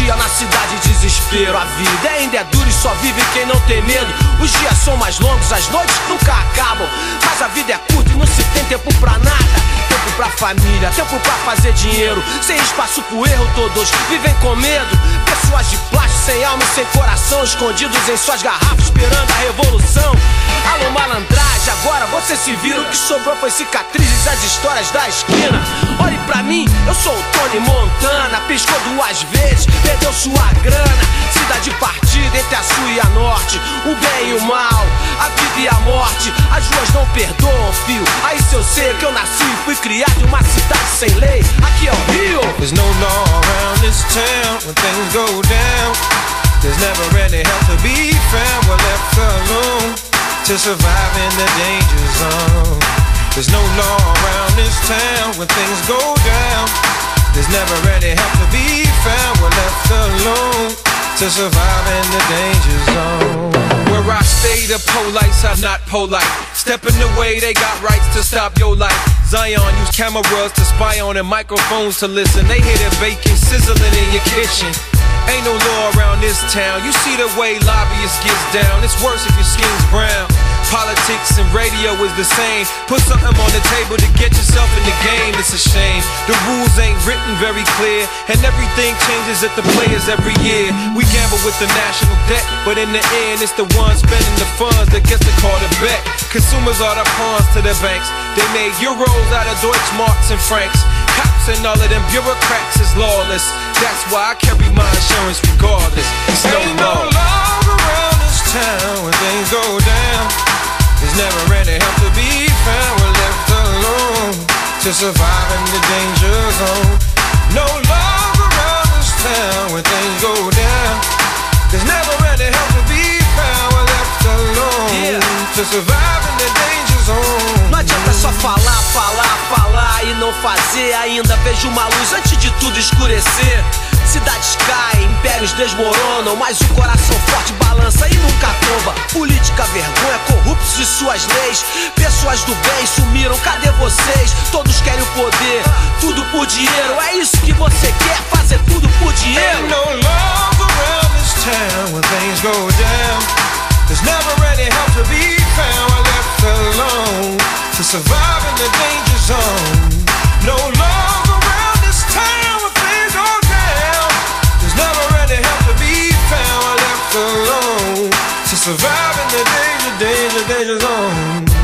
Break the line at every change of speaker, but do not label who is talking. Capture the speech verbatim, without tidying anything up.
dia na cidade, desespero. A vida ainda é dura e só vive quem não tem medo. Os dias são mais longos, as noites nunca acabam, mas a vida é curta e não se tem tempo pra nada. Tempo pra família, tempo pra fazer dinheiro, sem espaço pro erro, todos vivem com medo. Pessoas de plástico, sem alma e sem coração, escondidos em suas garrafas, esperando a revolução. Alô malandragem, agora você se vira. O que sobrou foi cicatrizes, as histórias da esquina. Olhe pra mim, eu sou o Tony Montana. Piscou duas vezes, perdeu sua grana. Cidade partida entre a sul e a norte, o bem e o mal, a vida e a morte. As ruas não perdoam, fio. Aí se eu sei que eu nasci e fui criado em uma cidade sem lei. Aqui é o Rio.
There's no law around this town when things go down. There's never any help to be found. We're left alone to survive in the danger zone. There's no law around this town when things go down. There's never any help to be found. We're left alone to survive in the danger zone.
Where I stay, the police are not polite. Step in the way, they got rights to stop your life. Zion use cameras to spy on and microphones to listen. They hear the bacon sizzling in your kitchen. Ain't no law around this town. You see the way lobbyists gets down. It's worse if your skin's brown. Politics and radio is the same. Put something on the table to get yourself in the game. It's a shame. The rules ain't written very clear, and everything changes at the players every year. We gamble with the national debt, but in the end, it's the ones spending the funds that gets the call to bet. Consumers are the pawns to the banks. They made euros out of Deutschmarks and francs. Cops and all of them bureaucrats is lawless. That's why I carry my insurance regardless. It's no
Ain't no
law
law around this town when things go down. There's never any help to be found. We're left alone to survive in the danger zone. No law around this town when things go down. There's never any help to be found. We're left alone
Yeah.
to survive in the danger zone.
Não adianta só falar, falar, falar e não fazer. Ainda vejo uma luz antes de tudo escurecer. Cidades caem, impérios desmoronam, mas o coração forte balança e nunca tomba. Política, vergonha, corruptos e suas leis. Pessoas do bem sumiram, cadê vocês? Todos querem o poder, tudo por dinheiro. É isso que você quer, fazer tudo por dinheiro.
Ain't no love around this town when things go down. There's never any help to be found. We're left alone to survive in the danger zone. No love around this town when things go down. There's never any help to be found. We're left alone to survive in the danger, danger, danger zone.